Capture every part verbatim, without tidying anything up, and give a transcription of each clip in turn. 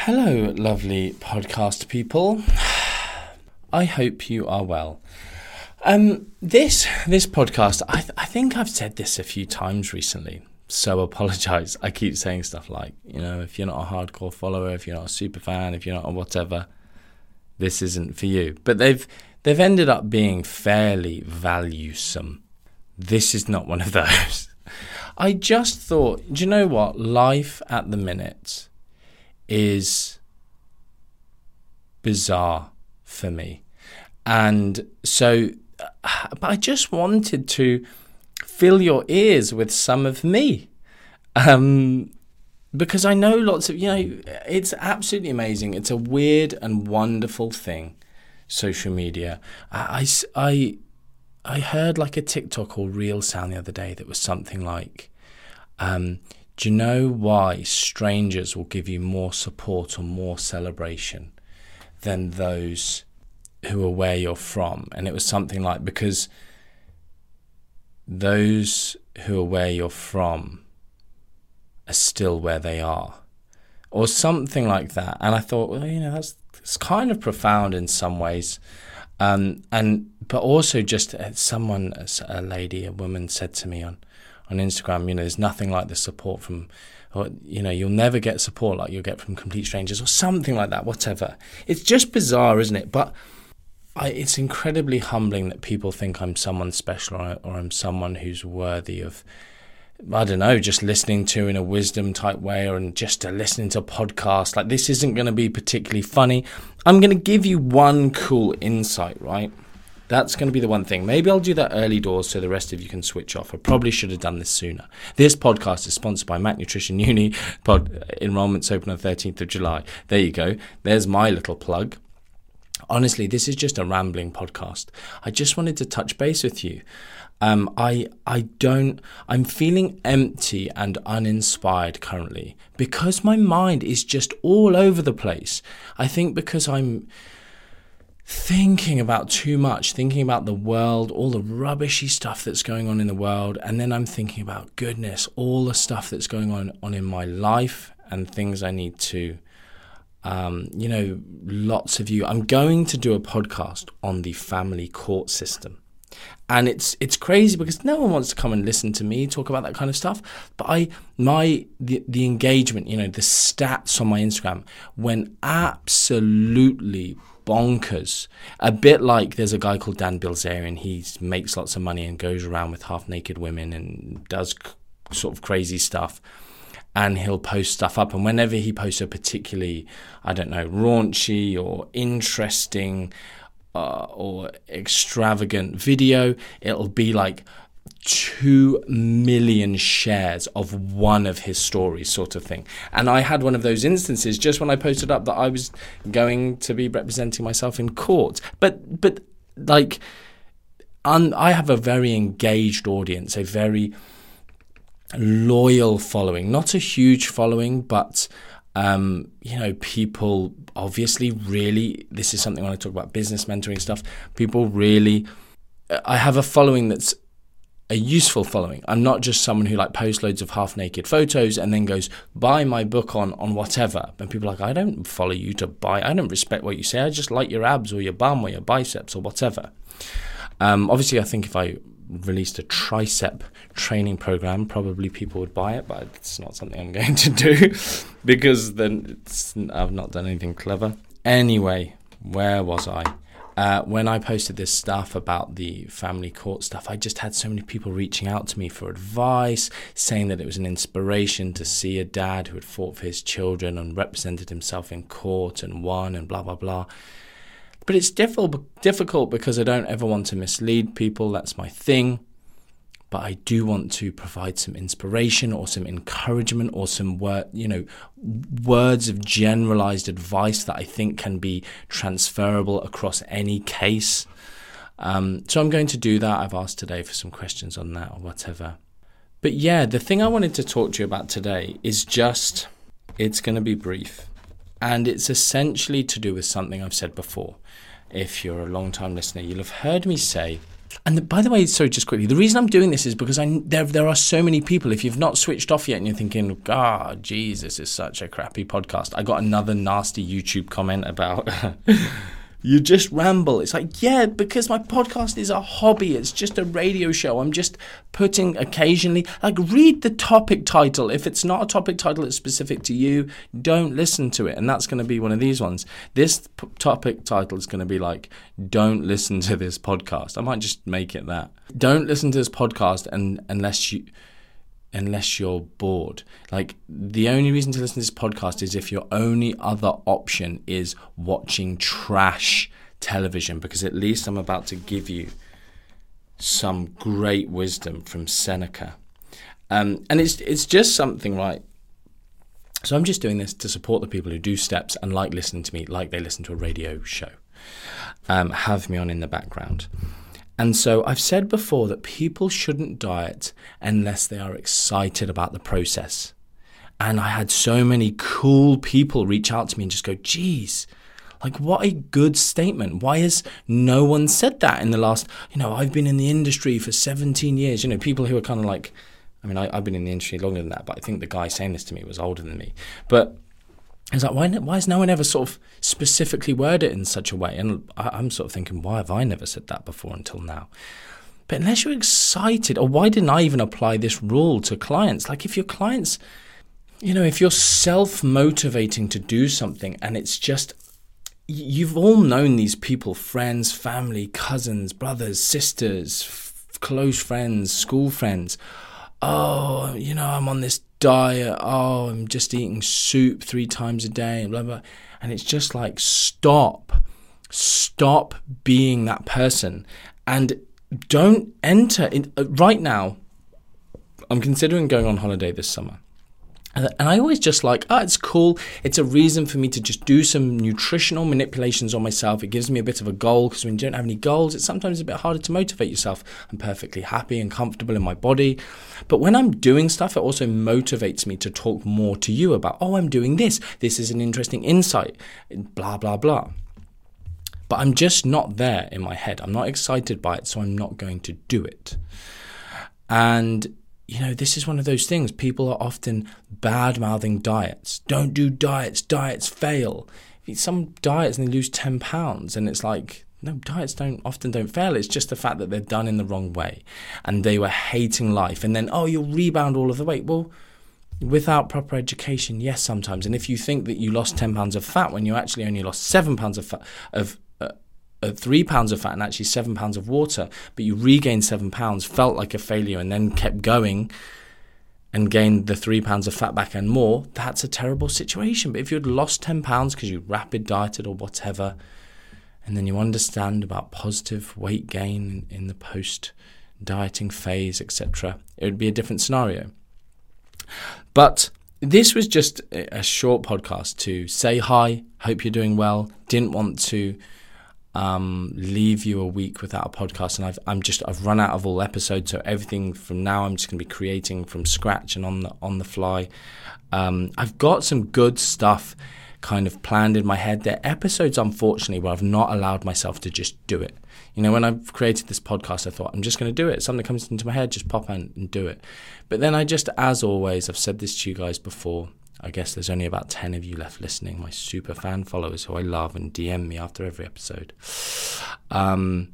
Hello, lovely podcast people. I hope you are well. Um, this this podcast, I th- I think I've said this a few times recently, so apologise. I keep saying stuff like, you know, if you're not a hardcore follower, if you're not a super fan, if you're not a whatever, this isn't for you. But they've they've ended up being fairly valuesome. This is not one of those. I just thought, do you know what? Life at the minute is bizarre for me. And so, but I just wanted to fill your ears with some of me. Um, because I know lots of, you know, it's absolutely amazing. It's a weird and wonderful thing, social media. I, I, I heard like a TikTok or reel sound the other day that was something like, um, do you know why strangers will give you more support or more celebration than those who are where you're from? And it was something like, because those who are where you're from are still where they are, or something like that. And I thought, well, you know, that's it's kind of profound in some ways. Um, and but also just uh, someone, a lady, a woman said to me on, on Instagram, you know, there's nothing like the support from, or, you know, you'll never get support like you'll get from complete strangers, or something like that, whatever. It's just bizarre, isn't it? But I, it's incredibly humbling that people think I'm someone special, or, or I'm someone who's worthy of, I don't know, just listening to in a wisdom type way, or in just uh, listening to a podcast. Like, this isn't going to be particularly funny. I'm going to give you one cool insight, right? That's going to be the one thing. Maybe I'll do that early doors so the rest of you can switch off. I probably should have done this sooner. This podcast is sponsored by Mac Nutrition Uni. Pod enrollments open on the thirteenth of July. There you go. There's my little plug. Honestly, this is just a rambling podcast. I just wanted to touch base with you. Um, I I don't. I'm feeling empty and uninspired currently because my mind is just all over the place. I think because I'm thinking about too much, thinking about the world, all the rubbishy stuff that's going on in the world, and then I'm thinking about, goodness, all the stuff that's going on, on in my life and things I need to, um, you know, lots of you. I'm going to do a podcast on the family court system. And it's it's crazy because no one wants to come and listen to me talk about that kind of stuff. But I my the, the engagement, you know, the stats on my Instagram went absolutely bonkers. A bit like there's a guy called Dan Bilzerian. He makes lots of money and goes around with half naked women and does c- sort of crazy stuff. And he'll post stuff up. And whenever he posts a particularly, I don't know, raunchy or interesting uh, or extravagant video, it'll be like two million shares of one of his stories, sort of thing. And I had one of those instances just when I posted up that I was going to be representing myself in court. But, but like, un- I have a very engaged audience, a very loyal following, not a huge following, but um, you know, people obviously really, this is something when I talk about business mentoring stuff, people really, I have a following that's a useful following. I'm not just someone who like posts loads of half naked photos and then goes, buy my book on, on whatever. And people are like, I don't follow you to buy, I don't respect what you say. I just like your abs or your bum or your biceps or whatever. Um, obviously, I think if I released a tricep training program, probably people would buy it, but it's not something I'm going to do because then it's, I've not done anything clever. Anyway, where was I? Uh, when I posted this stuff about the family court stuff, I just had so many people reaching out to me for advice, saying that it was an inspiration to see a dad who had fought for his children and represented himself in court and won and blah, blah, blah. But it's difficult, difficult because I don't ever want to mislead people. That's my thing. But I do want to provide some inspiration or some encouragement or some word, you know, words of generalized advice that I think can be transferable across any case. Um, so I'm going to do that. I've asked today for some questions on that or whatever. But yeah, the thing I wanted to talk to you about today is just, it's going to be brief. And it's essentially to do with something I've said before. If you're a long-time listener, you'll have heard me say And the, by the way, sorry, just quickly, the reason I'm doing this is because I, there there are so many people, if you've not switched off yet and you're thinking, ah, oh, geez, this is such a crappy podcast. I got another nasty YouTube comment about, you just ramble. It's like, yeah, because my podcast is a hobby. It's just a radio show. I'm just putting occasionally, like, read the topic title. If it's not a topic title that's specific to you, don't listen to it. And that's going to be one of these ones. This p- topic title is going to be like, don't listen to this podcast. I might just make it that. Don't listen to this podcast and, unless you... unless you're bored. Like, the only reason to listen to this podcast is if your only other option is watching trash television, because at least I'm about to give you some great wisdom from Seneca. Um, and it's it's just something, right? So I'm just doing this to support the people who do steps and like listening to me like they listen to a radio show. Um, have me on in the background. And so I've said before that people shouldn't diet unless they are excited about the process. And I had so many cool people reach out to me and just go, geez, like, what a good statement. Why has no one said that in the last, you know, I've been in the industry for seventeen years. You know, people who are kind of like, I mean, I, I've been in the industry longer than that, but I think the guy saying this to me was older than me. But it's like, why, why has no one ever sort of specifically worded it in such a way? And I, I'm sort of thinking, why have I never said that before until now? But unless you're excited, or why didn't I even apply this rule to clients? Like, if your clients, you know, if you're self-motivating to do something and it's just, you've all known these people, friends, family, cousins, brothers, sisters, f- close friends, school friends. Oh, you know, I'm on this diet. Oh, I'm just eating soup three times a day, and blah, blah. And it's just like, stop. Stop being that person. And don't enter in. Uh, right now, I'm considering going on holiday this summer. And I always just like, oh, it's cool. It's a reason for me to just do some nutritional manipulations on myself. It gives me a bit of a goal, because when you don't have any goals, it's sometimes a bit harder to motivate yourself. I'm perfectly happy and comfortable in my body. But when I'm doing stuff, it also motivates me to talk more to you about, oh, I'm doing this. This is an interesting insight, blah, blah, blah. But I'm just not there in my head. I'm not excited by it, so I'm not going to do it. And you know, this is one of those things. People are often bad-mouthing diets. Don't do diets. Diets fail. You eat some diets and they lose ten pounds. And it's like, no, diets don't often don't fail. It's just the fact that they're done in the wrong way. And they were hating life. And then, oh, you'll rebound all of the weight. Well, without proper education, yes, sometimes. And if you think that you lost ten pounds of fat when you actually only lost seven pounds of fat, of Uh, three pounds of fat and actually seven pounds of water, but you regained seven pounds, felt like a failure, and then kept going and gained the three pounds of fat back and more, that's a terrible situation. But if you'd lost ten pounds because you rapid dieted or whatever, and then you understand about positive weight gain in the post-dieting phase, et cetera, it would be a different scenario. But this was just a short podcast to say hi, hope you're doing well, didn't want to Um, leave you a week without a podcast, and I've I'm just I've run out of all episodes, so everything from now I'm just going to be creating from scratch and on the on the fly. Um, I've got some good stuff kind of planned in my head. There are episodes, unfortunately, where I've not allowed myself to just do it. You know, when I've created this podcast, I thought I'm just going to do it. Something comes into my head, just pop in and do it. But then I just, as always, I've said this to you guys before. I guess there's only about ten of you left listening, my super fan followers who I love and D M me after every episode. Um,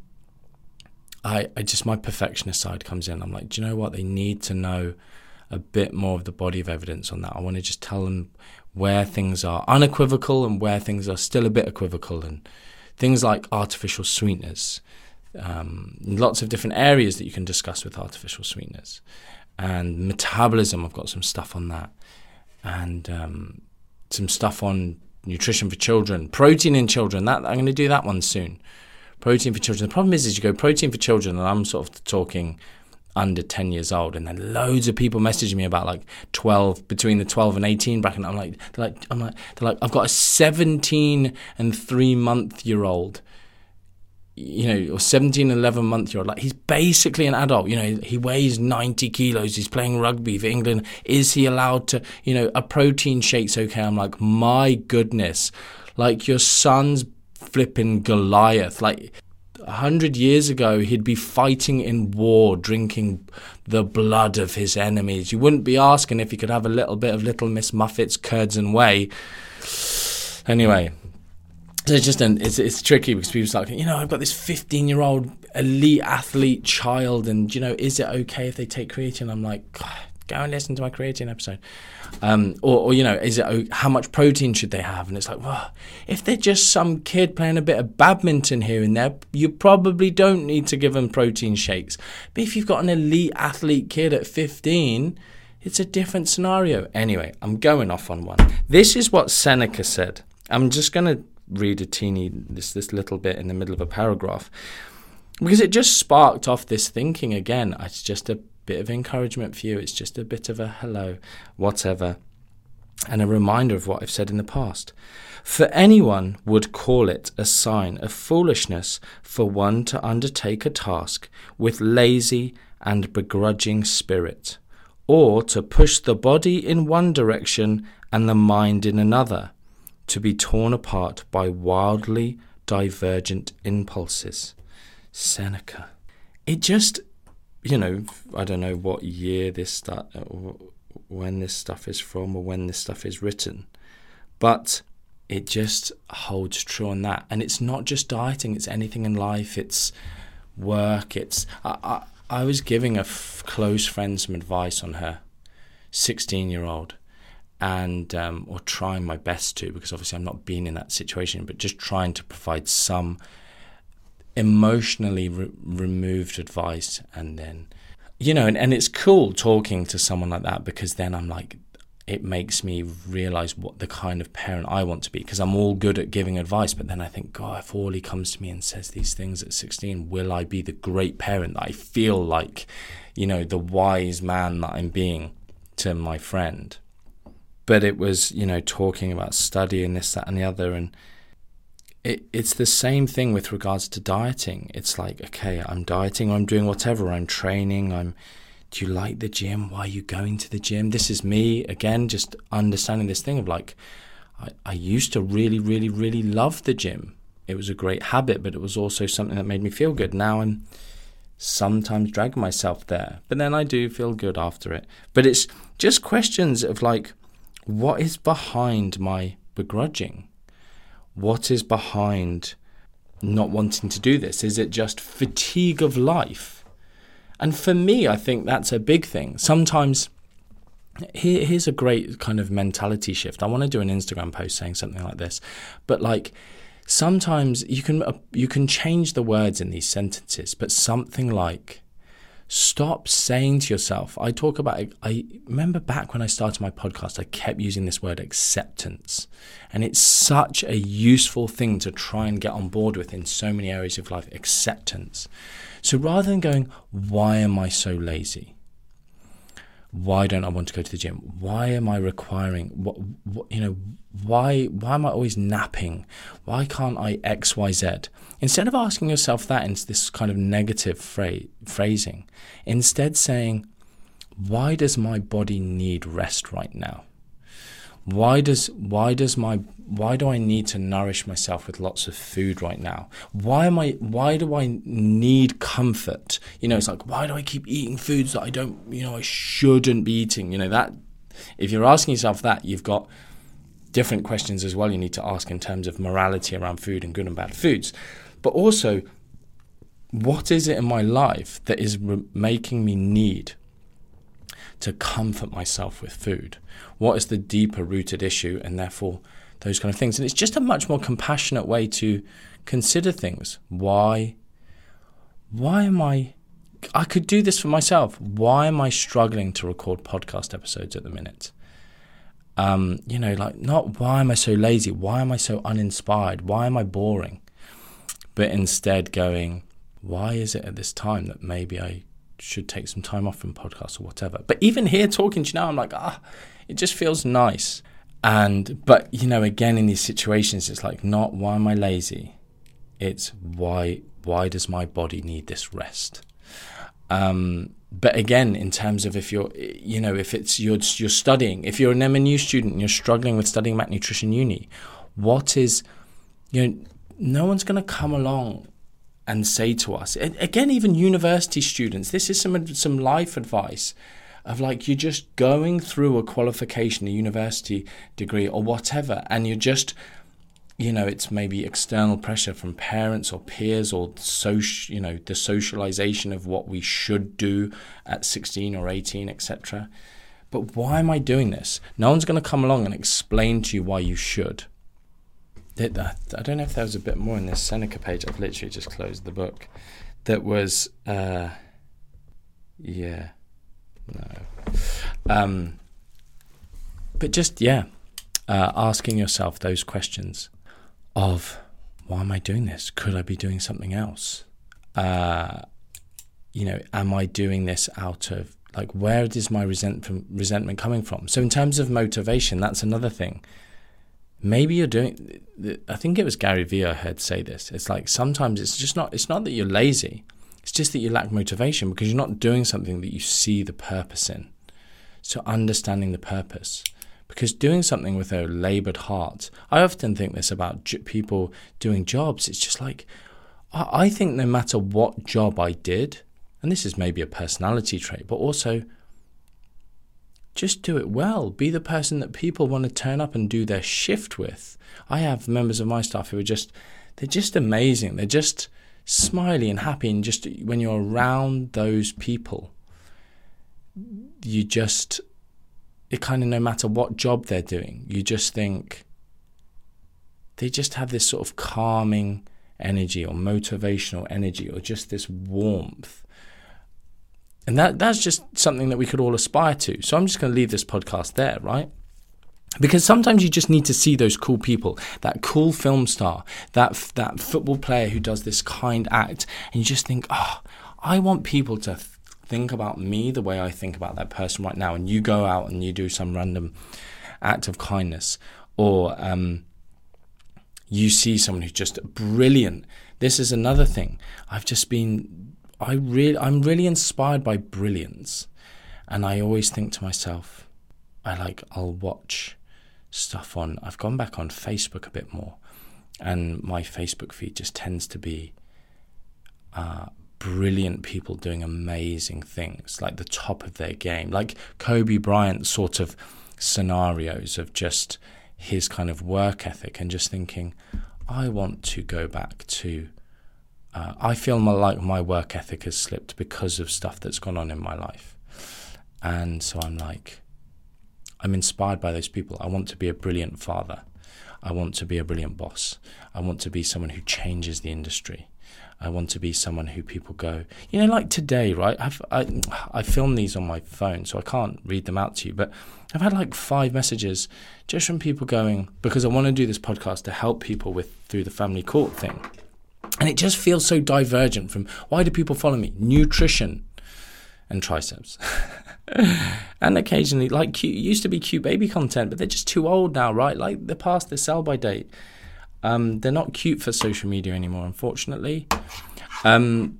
I, I just, my perfectionist side comes in. I'm like, do you know what? They need to know a bit more of the body of evidence on that. I want to just tell them where things are unequivocal and where things are still a bit equivocal, and things like artificial sweeteners. Um, lots of different areas that you can discuss with artificial sweeteners. And metabolism, I've got some stuff on that. And um, some stuff on nutrition for children, protein in children. That I'm going to do that one soon. Protein for children. The problem is, is you go protein for children, and I'm sort of talking under ten years old, and then loads of people messaging me about like twelve, between the twelve and eighteen bracket. And I'm like, they're like, I'm like, they're like, I've got a seventeen and three month year old. You know, or seventeen, eleven month year old, like, he's basically an adult. You know, he weighs ninety kilos. He's playing rugby for England. Is he allowed to, you know, a protein shake's okay? I'm like, my goodness, like, your son's flipping Goliath. Like, a hundred years ago, he'd be fighting in war, drinking the blood of his enemies. You wouldn't be asking if he could have a little bit of Little Miss Muffet's curds and whey. Anyway, so it's just an, it's it's tricky because people's like, you know, I've got this fifteen-year-old elite athlete child, and you know, is it okay if they take creatine? I'm like, God, go and listen to my creatine episode. Um, or, or, you know, is it how much protein should they have? And it's like, well, if they're just some kid playing a bit of badminton here and there, you probably don't need to give them protein shakes. But if you've got an elite athlete kid at fifteen, it's a different scenario. Anyway, I'm going off on one. This is what Seneca said. I'm just going to read a teeny, this, this little bit in the middle of a paragraph, because it just sparked off this thinking again. It's just a bit of encouragement for you. It's just a bit of a hello, whatever, and a reminder of what I've said in the past. For anyone would call it a sign of foolishness for one to undertake a task with lazy and begrudging spirit, or to push the body in one direction and the mind in another, to be torn apart by wildly divergent impulses. Seneca. It just, you know, I don't know what year this stuff, when this stuff is from, or when this stuff is written, but it just holds true on that. And it's not just dieting; it's anything in life. It's work. It's I. I, I was giving a f- close friend some advice on her sixteen-year-old, and um, or trying my best to, because obviously I'm not being in that situation, but just trying to provide some emotionally re- removed advice. And then, you know, and, and it's cool talking to someone like that, because then I'm like, it makes me realize what the kind of parent I want to be, because I'm all good at giving advice, but then I think, God, if Orly comes to me and says these things at sixteen, will I be the great parent that I feel like, you know, the wise man that I'm being to my friend? But it was, you know, talking about study and this, that, and the other, and It, it's the same thing with regards to dieting. It's like, okay, I'm dieting, or I'm doing whatever, I'm training, I'm, do you like the gym? Why are you going to the gym? This is me, again, just understanding this thing of like, I, I used to really, really, really love the gym. It was a great habit, but it was also something that made me feel good. Now I'm sometimes dragging myself there, but then I do feel good after it. But it's just questions of like, what is behind my begrudging? What is behind not wanting to do this? Is it just fatigue of life? And for me, I think that's a big thing. Sometimes, here, here's a great kind of mentality shift. I want to do an Instagram post saying something like this. But like, sometimes you can uh, you can change the words in these sentences, but something like, stop saying to yourself, I talk about, I remember back when I started my podcast, I kept using this word acceptance. And it's such a useful thing to try and get on board with in so many areas of life, acceptance. So rather than going, why am I so lazy? Why don't I want to go to the gym? Why am I requiring, what, what, you know, why, why am I always napping? Why can't I X, Y, Z? Instead of asking yourself that in this kind of negative phra- phrasing, instead saying, why does my body need rest right now? Why does why does my why do I need to nourish myself with lots of food right now? Why am I why do I need comfort? You know, it's like, why do I keep eating foods that I don't, you know, I shouldn't be eating? You know, that if you're asking yourself that, you've got different questions as well you need to ask in terms of morality around food and good and bad foods. But also, what is it in my life that is re- making me need to comfort myself with food? What is the deeper rooted issue, and therefore those kind of things? And it's just a much more compassionate way to consider things. Why, why am I, I could do this for myself. Why am I struggling to record podcast episodes at the minute? Um, you know, like, not why am I so lazy? Why am I so uninspired? Why am I boring? But instead going, why is it at this time that maybe I should take some time off from podcasts or whatever? But even here talking to you now, I'm like, ah, it just feels nice. And, but, you know, again, in these situations, it's like, not why am I lazy? It's why, why does my body need this rest? Um, but again, in terms of if you're, you know, if it's, you're, you're studying, if you're an M N U student and you're struggling with studying macronutrition uni, what is, you know, no one's going to come along and say to us, and again, even university students, this is some some life advice of like, you're just going through a qualification, a university degree or whatever, and you're just, you know, it's maybe external pressure from parents or peers or social, you know, the socialization of what we should do at sixteen or eighteen, et cetera. But why am I doing this? No one's going to come along and explain to you why you should. I don't know if there was a bit more in this Seneca page. I've literally just closed the book. That was, uh, yeah, no. Um, but just, yeah, uh, asking yourself those questions of, why am I doing this? Could I be doing something else? Uh, you know, am I doing this out of, like, where is my resentment resentment coming from? So in terms of motivation, that's another thing. Maybe you're doing, I think it was Gary Vee I heard say this. It's like sometimes it's just not, it's not that you're lazy. It's just that you lack motivation because you're not doing something that you see the purpose in. So understanding the purpose. Because doing something with a labored heart, I often think this about j- people doing jobs. It's just like, I, I think no matter what job I did, and this is maybe a personality trait, but also just do it well. Be the person that people want to turn up and do their shift with. I have members of my staff who are just, they're just amazing. They're just smiley and happy. And just when you're around those people, you just, it kind of, no matter what job they're doing, you just think they just have this sort of calming energy or motivational energy or just this warmth. And that that's just something that we could all aspire to. So I'm just going to leave this podcast there, right? Because sometimes you just need to see those cool people, that cool film star, that that football player who does this kind act, and you just think, oh, I want people to th- think about me the way I think about that person right now. And you go out and you do some random act of kindness, or um, you see someone who's just brilliant. This is another thing. I've just been... I really, I'm really inspired by brilliance, and I always think to myself, I like, I'll watch stuff on, I've gone back on Facebook a bit more, and my Facebook feed just tends to be uh, brilliant people doing amazing things, like the top of their game, like Kobe Bryant sort of scenarios of just his kind of work ethic, and just thinking, I want to go back to Uh, I feel my, like my work ethic has slipped because of stuff that's gone on in my life. And so I'm like, I'm inspired by those people. I want to be a brilliant father. I want to be a brilliant boss. I want to be someone who changes the industry. I want to be someone who people go, you know, like today, right? I've, I I film these on my phone, so I can't read them out to you. But I've had like five messages just from people going, because I want to do this podcast to help people with through the family court thing. And it just feels so divergent from, why do people follow me? Nutrition and triceps. And occasionally, like, cute, it used to be cute baby content, but they're just too old now, right? Like, they're past their sell-by date. Um, they're not cute for social media anymore, unfortunately. Um,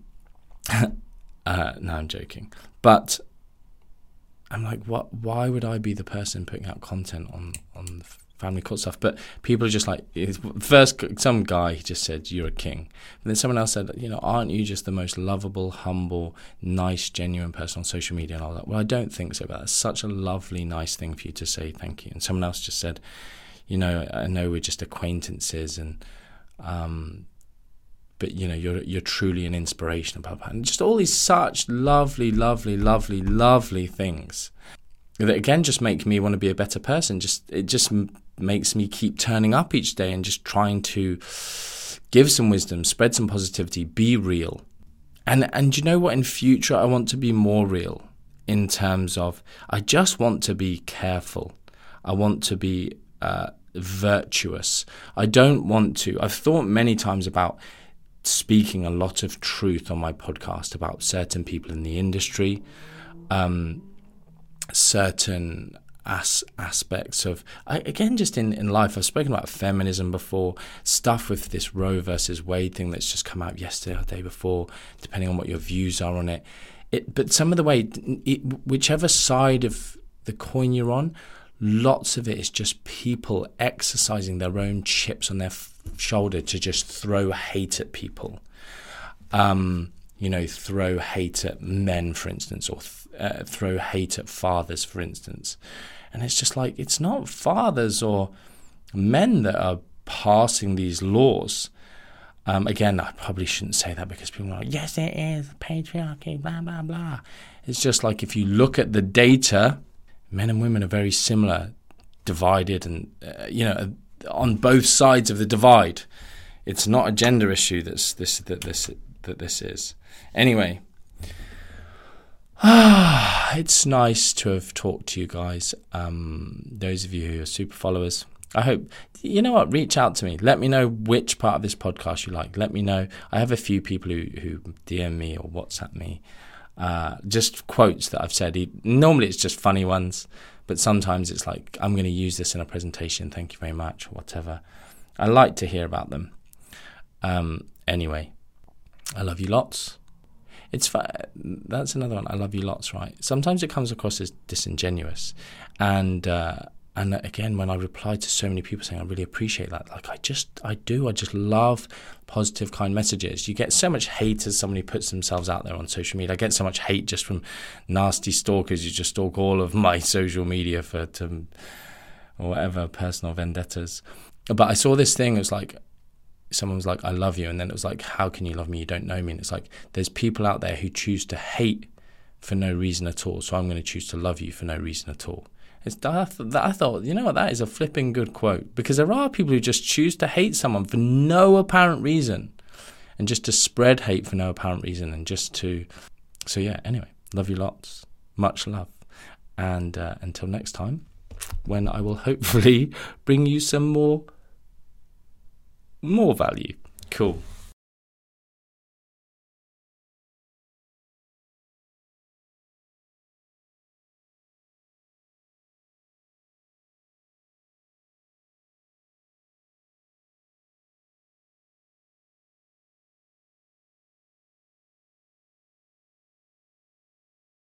uh, no, I'm joking. But I'm like, what? Why would I be the person putting out content on, on the family court stuff? But people are just like, first some guy just said, you're a king, and then someone else said, you know, aren't you just the most lovable, humble, nice, genuine person on social media? And all that. Well, I don't think so, but that's such a lovely, nice thing for you to say, thank you. And someone else just said, you know, I know we're just acquaintances, and um but you know, you're you're truly an inspiration, blah, blah. And just all these such lovely, lovely, lovely, lovely things that again just make me want to be a better person. Just it just makes me keep turning up each day and just trying to give some wisdom, spread some positivity, be real. And and you know what? In future, I want to be more real in terms of, I just want to be careful. I want to be uh, virtuous. I don't want to. I've thought many times about speaking a lot of truth on my podcast about certain people in the industry, um, certain as- aspects of, I, again, just in, in life. I've spoken about feminism before, stuff with this Roe versus Wade thing that's just come out yesterday or the day before, depending on what your views are on it. It but some of the way, it, whichever side of the coin you're on, lots of it is just people exercising their own chips on their f- shoulder to just throw hate at people. um, you know, throw hate at men, for instance, or th- uh, throw hate at fathers, for instance. And it's just like, it's not fathers or men that are passing these laws. Um, again, I probably shouldn't say that because people are like, yes, it is, patriarchy, blah, blah, blah. It's just like, if you look at the data, men and women are very similar, divided and, uh, you know, on both sides of the divide. It's not a gender issue that's this that this that this is. Anyway, it's nice to have talked to you guys. Um, those of you who are super followers, I hope, you know what, reach out to me. Let me know which part of this podcast you like. Let me know. I have a few people who, who D M me or WhatsApp me, uh, just quotes that I've said. Normally it's just funny ones, but sometimes it's like, I'm going to use this in a presentation. Thank you very much, or whatever. I like to hear about them. Um, anyway, I love you lots. It's that's another one. I love you lots, right? Sometimes it comes across as disingenuous, and uh, and again, when I reply to so many people saying I really appreciate that, like I just I do, I just love positive, kind messages. You get so much hate as somebody puts themselves out there on social media. I get so much hate just from nasty stalkers who just stalk all of my social media for to or whatever personal vendettas. But I saw this thing. It was like, someone was like, I love you. And then it was like, how can you love me? You don't know me. And it's like, there's people out there who choose to hate for no reason at all. So I'm going to choose to love you for no reason at all. It's that, that I thought, you know what, that is a flipping good quote. Because there are people who just choose to hate someone for no apparent reason. And just to spread hate for no apparent reason. And just to, so yeah, anyway, love you lots. Much love. And uh, until next time, when I will hopefully bring you some more more value. Cool.